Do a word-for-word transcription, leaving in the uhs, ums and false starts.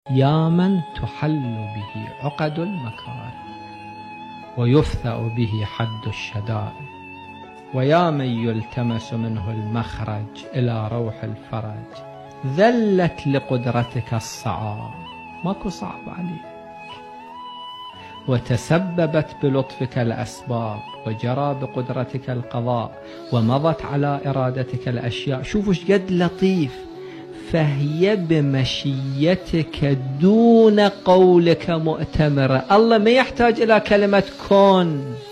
يا من تحل به عقد المكارم ويفثأ به حد الشدائد، ويا من يلتمس منه المخرج إلى روح الفرج. ذلت لقدرتك الصعاب، ماكو صعب عليك، وتسببت بلطفك الأسباب، وجرى بقدرتك القضاء، ومضت على إرادتك الأشياء. شوفوا ايش قد لطيف. فهي بمشيتك دون قولك مؤتمرة. الله ما يحتاج إلى كلمة كن،